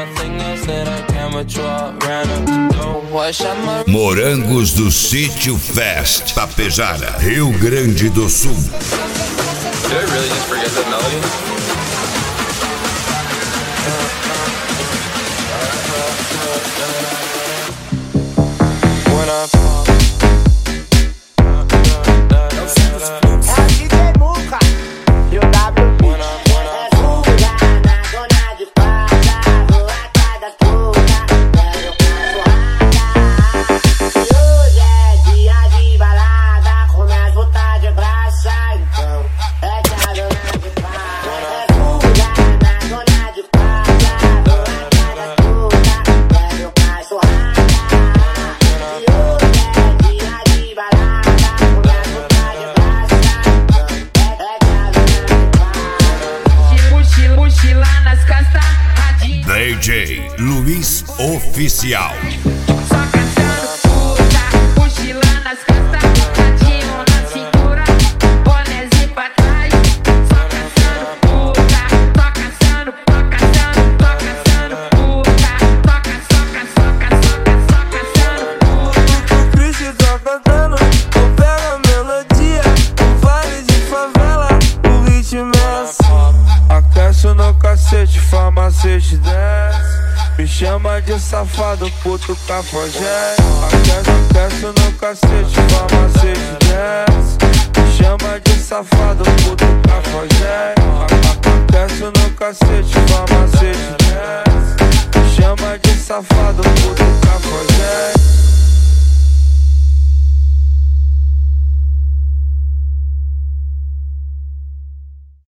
Morangos do Sítio Fest, Tapejara, Rio Grande do Sul. Did I really just forget that melody? DJ Luiz Oficial. Só caçando puta, mochila nas costas, radinho na cintura, bonézinho pra trás. Só caçando puta, só caçando, só caçando, só caçando puta, só caçando puta. O Chris tá cantando, eu pego a melodia, o vale de favela, o ritmo é assim. Aquece no cacete, farmacete desce. Me chama de safado, puto cafajé. Aquece no cacete, farmacete desce. Me chama de safado, puto cafajé. Aquece no cacete, farmacete desce. Me chama de safado, puto cafajé.